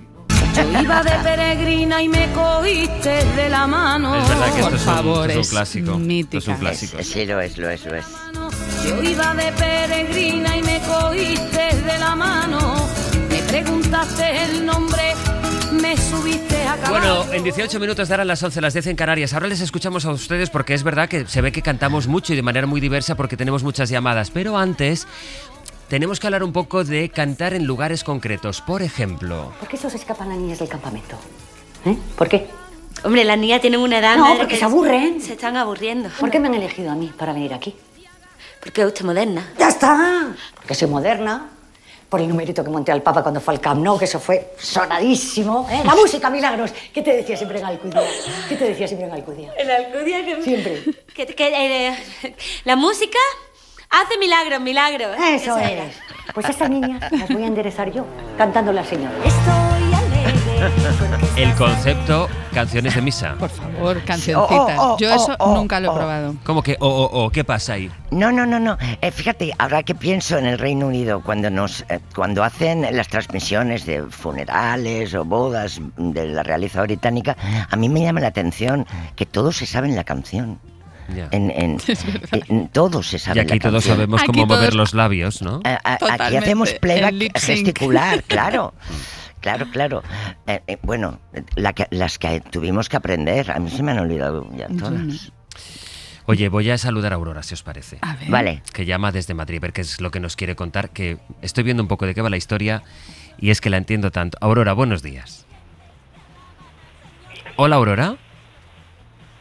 Yo iba de peregrina y me cogiste de la mano. es verdad que esto Por es, un, favor, esto es es un clásico. Esto es un mítica. clásico. Es- sí, lo es, lo es, lo es. Yo iba de peregrina y me cogiste de la mano. Me preguntaste el nombre, me subiste a caballo. Bueno, en dieciocho minutos darán las once, las diez en Canarias. Ahora les escuchamos a ustedes porque es verdad que se ve que cantamos mucho y de manera muy diversa porque tenemos muchas llamadas. Pero antes tenemos que hablar un poco de cantar en lugares concretos. Por ejemplo, ¿Por qué se os escapan las niñas del campamento? ¿Eh? ¿Por qué? Hombre, las niñas tienen una edad... No, madre, porque que se aburren. Se están aburriendo. ¿Por qué me han elegido a mí para venir aquí? Porque es usted moderna. ¡Ya está! Porque soy moderna. Por el numerito que monté al Papa cuando fue al Camp Nou, que eso fue sonadísimo. ¿eh? La música, Milagros. ¿Qué te decía siempre en Alcudia? ¿Qué te decía siempre en Alcudia? En la Alcudia que... Siempre. Que, que, eh, la música hace milagros, milagros. Eso era. es. Pues a estas niñas las voy a enderezar yo, cantándole al Señor. Estoy alegre porque el concepto canciones de misa. Por favor, cancioncitas. Oh, oh, oh, Yo eso oh, nunca lo he oh. probado. ¿Cómo que oh, oh, oh? ¿Qué pasa ahí? No, no, no, no. Eh, fíjate, ahora que pienso en el Reino Unido, cuando nos, eh, cuando hacen las transmisiones de funerales o bodas de la realeza británica, a mí me llama la atención que todos se saben la canción. Ya. En, en- en- todos se Y saben aquí la todos canción. sabemos Aquí cómo mover todos- los labios, ¿no? A- a- aquí Totalmente, hacemos el playback lip sync. gesticular, claro. Claro, claro. Eh, eh, bueno, la que- las que tuvimos que aprender, a mí se me han olvidado ya Yo no. todas. Oye, voy a saludar a Aurora, si os parece. A ver. Vale. Que llama desde Madrid, ver qué es lo que nos quiere contar, que estoy viendo un poco de qué va la historia y es que la entiendo tanto. Aurora, buenos días. Hola, Aurora.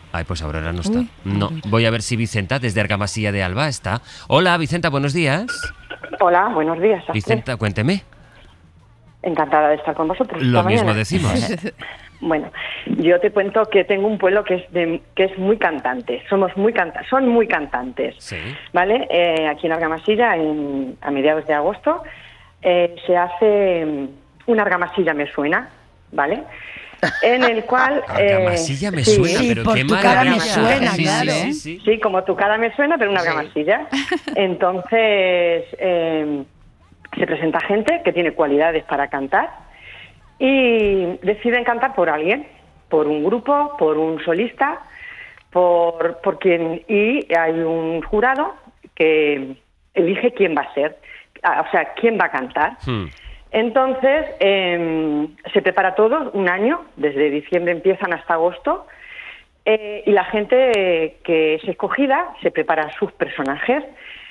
Ay, pues Aurora no está. Uy, no, voy a ver si Vicenta, desde Argamasilla de Alba, está. Hola, Vicenta, buenos días. Hola, buenos días. Vicenta, cuénteme. Encantada de estar con vosotros. Lo esta mismo mañana. decimos. Bueno, yo te cuento que tengo un pueblo que es de, que es muy cantante. Somos muy canta, son muy cantantes. Sí. ¿Vale? Eh, aquí en Argamasilla, en, a mediados de agosto, eh, se hace mm, una Argamasilla me suena, ¿vale? En el cual... eh, Argamasilla me sí, suena, sí, pero por qué tu maravilla. cara me suena, Sí, claro. sí, sí, sí. Sí, como tu cara me suena, pero una Sí. Argamasilla. Entonces, eh, se presenta gente que tiene cualidades para cantar y deciden cantar por alguien, por un grupo, por un solista, por, por quien, y hay un jurado que elige quién va a ser, o sea, quién va a cantar. Hmm. Entonces, eh, se prepara todo un año, desde diciembre empiezan hasta agosto, eh, y la gente que es escogida se prepara sus personajes,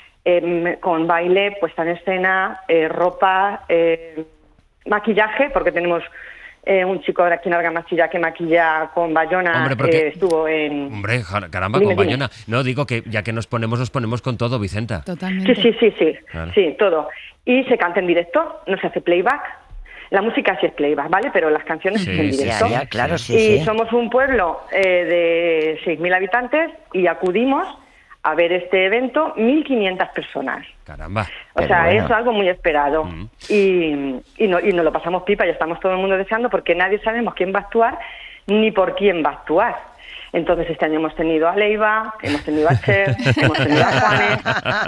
eh, con baile, puesta en escena, eh, ropa, eh, maquillaje, porque tenemos eh, un chico de aquí en Argamasilla que maquilla con Bayona, Hombre, porque- eh, estuvo en... Hombre, jar- caramba, Dime, con dime. Bayona. No, digo que ya que nos ponemos, nos ponemos con todo, Vicenta. Sí, sí, sí, sí, Claro. sí, todo. Y se canta en directo, no se hace playback. La música sí es playback, ¿vale? Pero las canciones Sí, es en sí, directo. ya, ya, claro, sí, y sí. somos un pueblo eh, de seis mil habitantes y acudimos a ver este evento mil quinientas personas. Caramba. O sea, es algo muy esperado. Y, y, no, y nos lo pasamos pipa y estamos todo el mundo deseando porque nadie sabemos quién va a actuar ni por quién va a actuar. Entonces este año hemos tenido a Leiva, hemos tenido a Cher, hemos tenido a Juanes,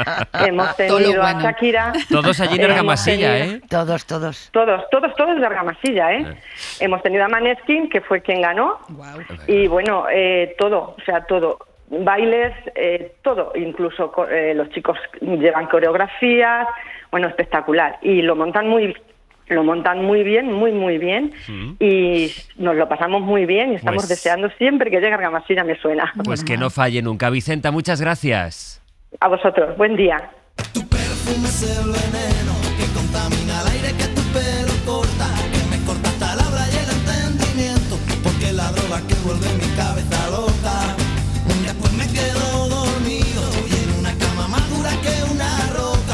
hemos Todo lo tenido a bueno. Shakira. Todos allí en hemos Argamasilla, tenido- ¿eh? Todos, todos. Todos, todos, todos de Argamasilla, ¿eh? Hemos tenido a Maneskin, que fue quien ganó. Y bueno, eh, todo, o sea, todo. Bailes, eh, todo. Incluso co- eh, los chicos llevan coreografías. Bueno, espectacular. Y lo montan muy lo montan muy bien, muy, muy bien. Y nos lo pasamos muy bien y estamos Pues- deseando siempre que llegue Argamasilla, me suena. Pues que no falle nunca. Vicenta, muchas gracias. A vosotros, buen día. Perfume es el veneno que contamina el aire que tu pelo corta, que me corta hasta la hora y el entendimiento, porque la droga que vuelve mi cabeza loca. Después me quedo dormido y en una cama más dura que una roca,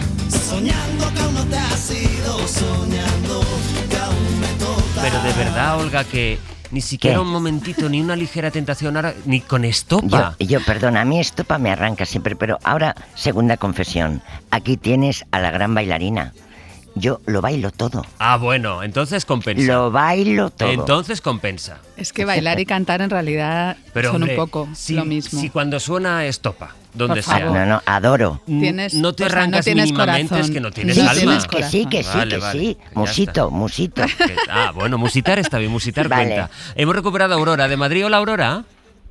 soñando que aún no te has ido, soñando que aún me toca. Pero de verdad, Olga, que ni siquiera ¿Qué? un momentito, ni una ligera tentación, ahora, ni con estopa. Yo, yo, perdona, a mí estopa me arranca siempre, pero ahora, segunda confesión, aquí tienes a la gran bailarina. Yo lo bailo todo. Ah, bueno, entonces compensa. Lo bailo todo. Entonces compensa. Es que bailar y cantar en realidad Pero, son hombre, un poco si, lo mismo. Si cuando suena estopa, donde Por sea. favor. No, no, adoro. Tienes- no te o sea, no arrancas tienes mínimamente, corazón. es que no tienes Sí, alma. sí, que sí, que sí, Vale, que vale, sí. ya Musito, está. musito. Que- Ah, bueno, musitar está bien, musitar Vale. cuenta. Hemos recuperado a Aurora de Madrid. Hola, Aurora.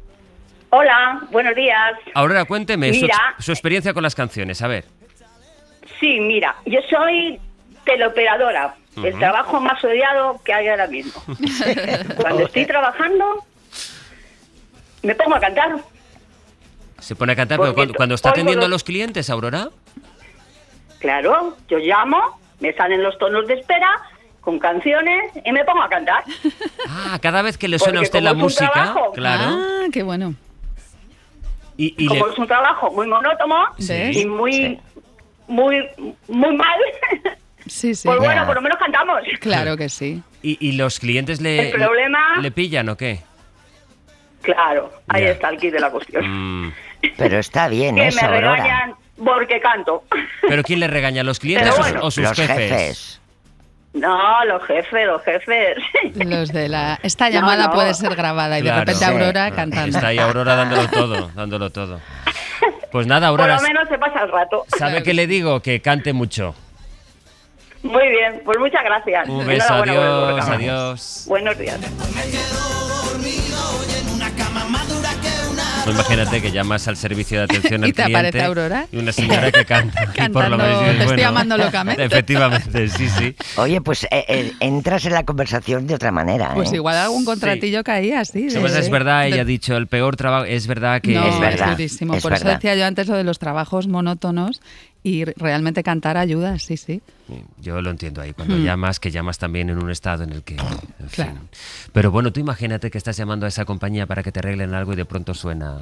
Hola, buenos días. Aurora, cuénteme su, Mira. ex- su experiencia con las canciones. A ver. Sí, mira, yo soy teleoperadora, el Ujú. trabajo más odiado que hay ahora mismo. Cuando estoy trabajando, me pongo a cantar. Se pone a cantar, pero Porque cuando, cuando está oigo atendiendo a los- los clientes, Aurora. Claro, yo llamo, me salen los tonos de espera con canciones y me pongo a cantar. Ah, cada vez que le suena a Porque usted como la es un música, trabajo- claro. Ah, qué bueno. Y, y Como le- es un trabajo muy monótono Sí, y muy, sí. muy, muy mal, Sí, sí. pues bueno, por lo menos cantamos. Claro que sí. y, y los clientes le, El problema- le pillan o qué? Claro, ahí Ya. está el kit de la cuestión. Mm. Pero está bien que eso, me Aurora. regañan porque canto. ¿Pero quién le regaña? ¿Los clientes Pero o- bueno. o, sus Los jefes? jefes. No, los jefes, los jefes. Los de la... Esta No, llamada no. puede ser grabada y de Claro. repente Sí. Aurora cantando. Está ahí Aurora dándolo todo, dándolo todo. Pues nada, Por Aurora, lo menos se pasa el rato. ¿sabe qué le digo? Que cante mucho. Muy bien, pues muchas gracias. Un beso, Enhorabuena por el adiós, programa. adiós. Buenos días. Pues imagínate que llamas al servicio de atención al ¿Y te cliente aparece Aurora? y una señora que canta. y por lo Cantando, menos dices, "Te estoy bueno, amando locamente". Efectivamente, sí, sí. Oye, pues eh, eh, entras en la conversación de otra manera. Pues ¿eh? igual algún contratillo caía así. de- Pues es verdad, ella de- ha dicho, el peor trabajo, es verdad que... No, Es verdad, durísimo. es Por eso verdad. decía yo antes lo de los trabajos monótonos y realmente cantar ayuda, sí, sí. Yo lo entiendo ahí, cuando Mm. llamas, que llamas también en un estado en el que... en Claro. fin. Pero bueno, tú imagínate que estás llamando a esa compañía para que te arreglen algo y de pronto suena...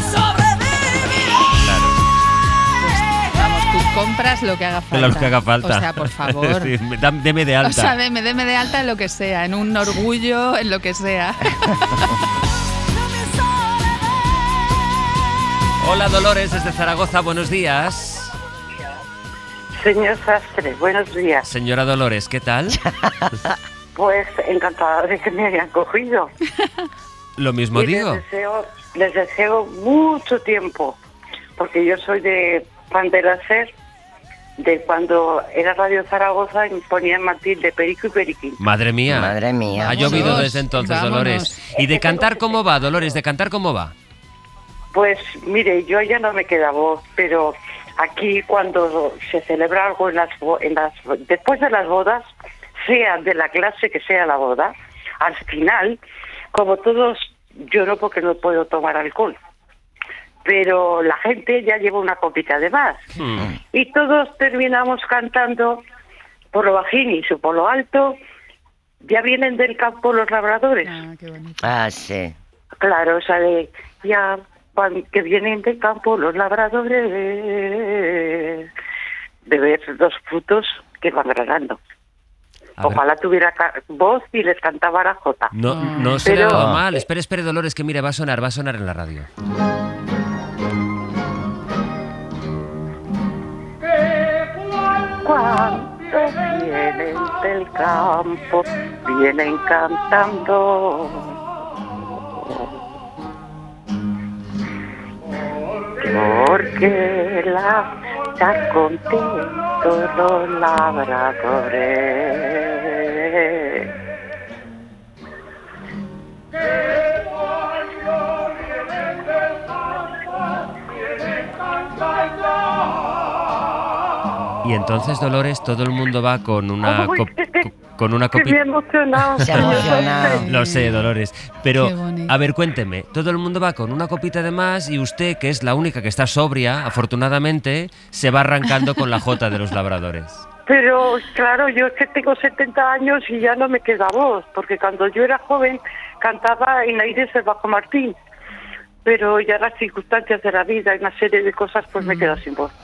Vamos, tú compras lo que haga falta. Lo que haga falta. O sea, por favor. Sí, me- dam- deme de alta. O sea, deme, deme de alta en lo que sea, en un orgullo, en lo que sea. Hola Dolores, desde Zaragoza, buenos días. Señor Sastre, buenos días. Señora Dolores, ¿qué tal? Pues encantada de que me hayan cogido. Lo mismo Y digo. Les deseo, les deseo mucho tiempo, porque yo soy de fan de la SER, de cuando era Radio Zaragoza y me ponían Martín de Perico y Periquín. Madre mía. Madre mía. Ha llovido Vámonos, desde entonces, vámonos. Dolores. ¿Y de cantar cómo va, Dolores? ¿De cantar cómo va? Pues mire, yo ya no me queda voz, pero aquí cuando se celebra algo en las, bo- en las después de las bodas, sea de la clase que sea la boda, al final, como todos, yo no porque no puedo tomar alcohol, pero la gente ya lleva una copita de más y todos terminamos cantando por lo bajín y por lo alto. Ya vienen del campo los labradores. Ah, sí. Claro, o sea, de, ya cuan- que vienen del campo los labradores de ver los frutos que van granando. A ver. Ojalá tuviera ca- voz y les cantaba la jota. No, no se le Pero- ha dado mal. Espere, espere, Dolores, que mire, va a sonar, va a sonar en la radio. Cuando vienen del campo, vienen cantando. Porque la están contentos los labradores. Y entonces, Dolores, todo el mundo va con una, Uy, cop- con una Que me he copita... emocionado. Se ha emocionado. Lo sé, Dolores. Pero, Qué bonito. a ver, cuénteme. Todo el mundo va con una copita de más y usted, que es la única que está sobria, afortunadamente, se va arrancando con la jota de los labradores. Pero claro, yo es que tengo setenta años y ya no me queda voz, porque cuando yo era joven cantaba en Aires el Bajo Martín, pero ya las circunstancias de la vida y una serie de cosas pues me quedo sin voz.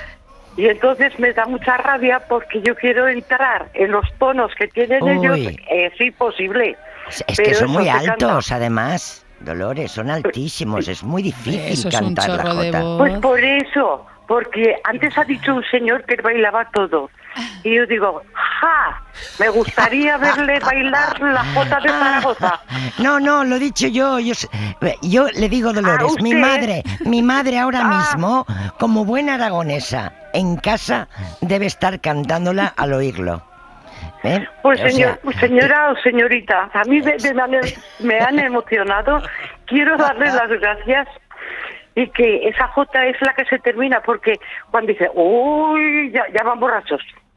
Y entonces me da mucha rabia porque yo quiero entrar en los tonos que tienen Uy. ellos, es imposible. Es que Pero son eso muy se canta. altos, además. Dolores, son altísimos. Es muy difícil Eso es un cantar la chorro de jota. voz. Pues por eso, porque antes ha dicho un señor que bailaba todo. Y yo digo, ¡ja! Me gustaría verle bailar la jota de Zaragoza. No, no, lo he dicho yo. Yo, s- yo le digo, Dolores, ¿usted? mi madre, mi madre ahora Ah. mismo, como buena aragonesa, en casa debe estar cantándola al oírlo. ¿Eh? Pues O sea, señor, pues, señora o señorita, a mí me, me han, me han emocionado. Quiero darle las gracias y que esa jota es la que se termina, porque cuando dice, uy, ya, ya van borrachos.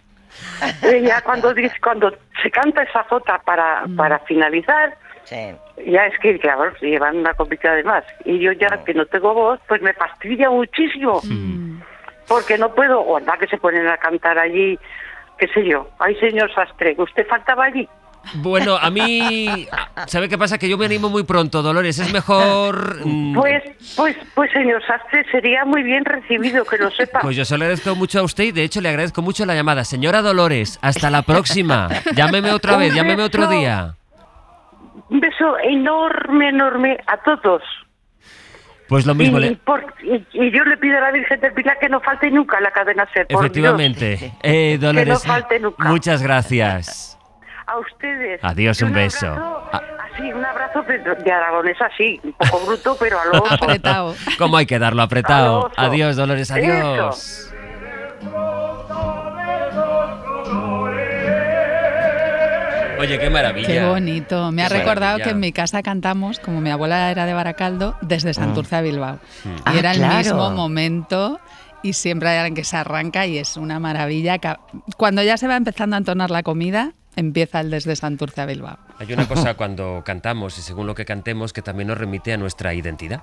Eh, ya cuando dice, cuando se canta esa jota para, para finalizar, sí. ya es que, claro, se llevan una copita de más. Y yo ya que no tengo voz, pues me fastidia muchísimo. Porque no puedo, o anda que se ponen a cantar allí, qué sé yo. Ay, señor Sastre, ¿usted faltaba allí? Bueno, a mí... ¿Sabe qué pasa? Que yo me animo muy pronto, Dolores. Es mejor... mm, Pues, pues, pues, señor Sastre, sería muy bien recibido, que lo sepa. Pues yo se lo agradezco mucho a usted y de hecho le agradezco mucho la llamada. Señora Dolores, hasta la próxima. Llámeme otra vez, llámeme otro día. Un beso enorme, enorme a todos. Pues lo mismo, y, le... por- y- y yo le pido a la Virgen del Pilar que no falte nunca la cadena SER, por Efectivamente. Eh, Que no Dolores, falte nunca. muchas gracias. Dios. A ustedes. Adiós, Y un beso. abrazo, Ah, así, un abrazo de, de aragonés así, un poco bruto, pero a lo oso. Apretado. ¿Cómo hay que darlo apretado? Al oso. Adiós, Dolores, adiós. Eso. Oye, qué maravilla. Qué bonito. Me ha Qué recordado maravilla. que en mi casa cantamos, como mi abuela era de Baracaldo, desde Santurce a Bilbao. Mm. Y Ah, era el claro. mismo momento y siempre hay alguien que se arranca y es una maravilla. Ca- Cuando ya se va empezando a entonar la comida, empieza el desde Santurce a Bilbao. Hay una cosa cuando cantamos y según lo que cantemos que también nos remite a nuestra identidad.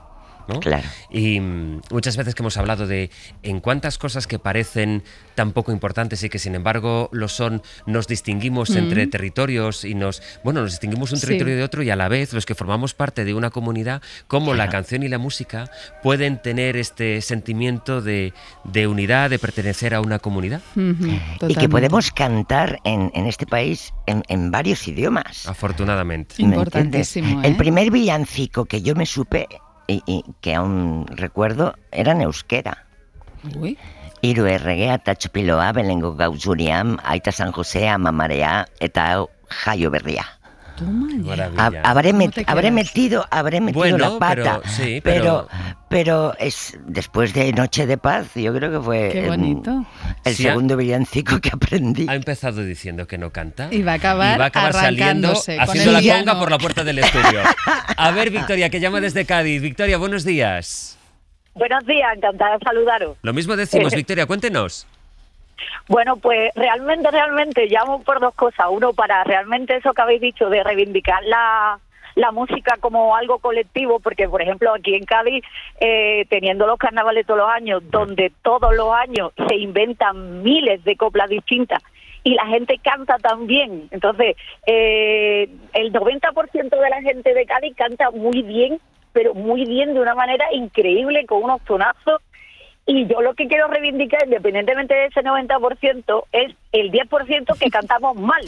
¿no? Claro. Y mm, muchas veces que hemos hablado de en cuántas cosas que parecen tan poco importantes y que sin embargo lo son, nos distinguimos Mm. entre territorios y nos, bueno, nos distinguimos un Sí. territorio de otro y a la vez los que formamos parte de una comunidad, cómo la canción y la música pueden tener este sentimiento de, de unidad, de pertenecer a una comunidad. Ujú, Y que totalmente. podemos cantar en, en este país en, en varios idiomas. Afortunadamente. ¿Me Importantísimo, entiendes? ¿eh? El primer villancico que yo me supe y, y que aún recuerdo era en euskera. Uy. Hiru erregea eta txupiloa belengo gauzurian, aita San Josea, mamarea eta jaio berria. Toma ya. Maravilla. Ha- Habré, met- ¿Cómo te habré quedas? metido, habré metido Bueno, la pata, pero- sí, pero, pero- pero es después de Noche de Paz, yo creo que fue Qué em, bonito. el Sí, ha- segundo villancico que aprendí. Ha empezado diciendo que no canta. Y va a acabar y va a acabar saliendo arrancándose con haciendo el la piano. conga por la puerta del estudio. A ver, Victoria, que llama desde Cádiz. Victoria, buenos días. Buenos días, encantada de saludaros. Lo mismo decimos, Eh. Victoria, cuéntenos. Bueno, pues realmente, realmente llamo por dos cosas. Uno, para realmente eso que habéis dicho de reivindicar la, la música como algo colectivo, porque por ejemplo aquí en Cádiz, eh, teniendo los carnavales todos los años, donde todos los años se inventan miles de coplas distintas y la gente canta también. Entonces, eh, el noventa por ciento de la gente de Cádiz canta muy bien, pero muy bien, de una manera increíble, con unos tonazos. Y yo lo que quiero reivindicar, independientemente de ese noventa por ciento, es el diez por ciento que cantamos mal.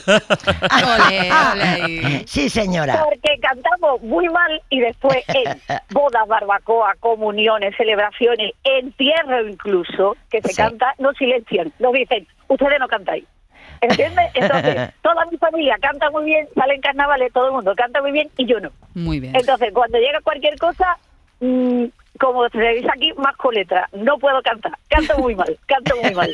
Ole, ole ahí. Sí, señora. Porque cantamos muy mal y después en bodas, barbacoa, comuniones, celebraciones, entierro incluso, que se Sí. canta, nos silencian, nos dicen, ustedes no cantáis. ¿Entiendes? Entonces, toda mi familia canta muy bien, salen carnavales, todo el mundo canta muy bien y yo no. Muy bien. Entonces, cuando llega cualquier cosa, mmm, como se dice aquí, más con letra. No puedo cantar. Canto muy mal, canto muy mal.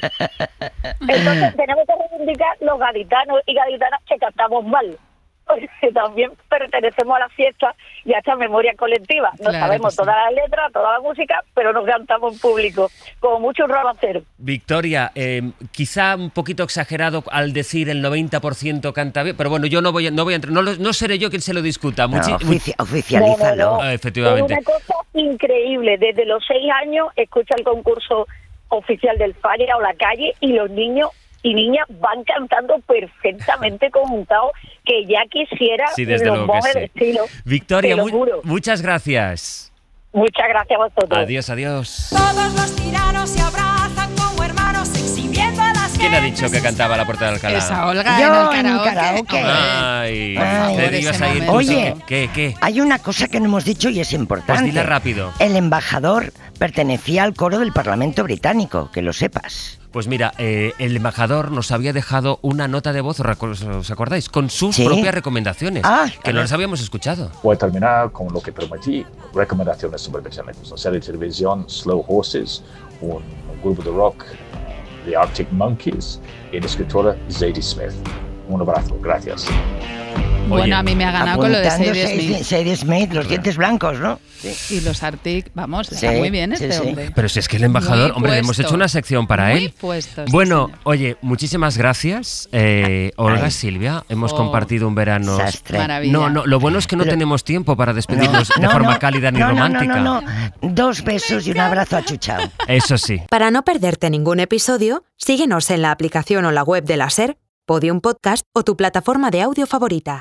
Entonces, tenemos que reivindicar los gaditanos y gaditanas que cantamos mal. Porque también pertenecemos a la fiesta y a esta memoria colectiva. No Claro sabemos que sí. toda la letra, toda la música, pero nos cantamos en público. Como mucho un romancero. Victoria, eh, quizá un poquito exagerado al decir el noventa por ciento canta bien, pero bueno, yo no voy a, no voy a entrar, no, lo- no seré yo quien se lo discuta. No, Muchi- ofici- oficialízalo. No, no, no. Ah, Es efectivamente. una cosa increíble. Desde los seis años escucha el concurso oficial del Falla o la calle y los niños y niñas van cantando perfectamente conjuntados, que ya quisiera Sí, desde los luego que monjes sí. de estilo. Victoria, Te lo mu- juro. muchas gracias. Muchas gracias a vosotros. Adiós, adiós. Todos los tiranos se abrazan como hermanos exhibiendo a las ¿Quién ha dicho que cantaba a la puerta de Alcalá? Esa Olga Yo en en el karaoke. karaoke. Ay, Por favor, te ibas ese a ir tú. momento. Oye. ¿Qué, qué? Hay una cosa que no hemos dicho y es importante. Pues dila rápido. El embajador pertenecía al coro del Parlamento británico, que lo sepas. Pues mira, eh, el embajador nos había dejado una nota de voz, ¿os recu- ¿os acordáis? Con sus ¿Sí? propias recomendaciones, Ah, que no claro. las habíamos escuchado. Voy a terminar con lo que prometí, recomendaciones sobre mexicanos. Una serie de televisión, Slow Horses, un, un grupo de rock, The Arctic Monkeys, y la escritora Zadie Smith. Un abrazo, gracias. Bueno, Oye, a mí me ha ganado con lo de Apuntando Sadie Sadie Smith. Sadie Smith, los dientes blancos, ¿no? Y los Arctic, vamos, Sí, está muy bien sí, este sí. hombre. Pero si es que el embajador, Muy hombre, le hemos puesto. hecho una sección para Muy él. puesto, sí, Bueno, señor. oye, muchísimas gracias, eh, Olga, Ay. Silvia. Hemos Oh. compartido un verano. Sastre. Maravilla. No, no, lo bueno es que no Pero- tenemos tiempo para despedirnos de No, forma no, cálida ni no, no, romántica. No, no, no, Dos besos y un abrazo achuchado. Eso sí. Para no perderte ningún episodio, síguenos en la aplicación o la web de la SER, Podium Podcast o tu plataforma de audio favorita.